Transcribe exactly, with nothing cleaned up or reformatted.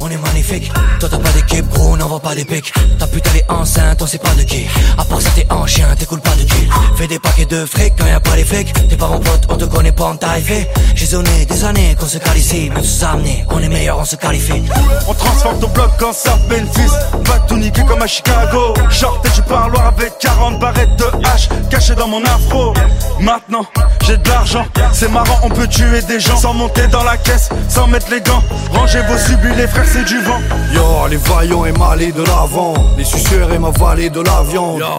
on est magnifique. Toi t'as pas d'équipe, gros, on n'envoie pas des pics. Ta pute elle est enceinte, on sait pas de qui. À part ça t'es en chien, t'écoules pas de kill. Fais des paquets de fric quand y'a pas les flics. T'es pas mon pote, on te connaît pas en taille. J'ai zoné des années qu'on se cale ici. Même sous amener, on est meilleur, on se qualifie. On transforme ton bloc en ça Memphis. Va tout niquer comme à Chicago. Shorté du parloir avec quarante barrettes de hache cachées dans mon afro. Maintenant j'ai de l'argent, c'est marrant, on peut tuer des gens sans monter dans la caisse, sans mettre les gants. Rangez vos subis les frères, c'est du vent. Yo, les vaillants et malais de l'avant, les suceurs et ma vallée de l'avion.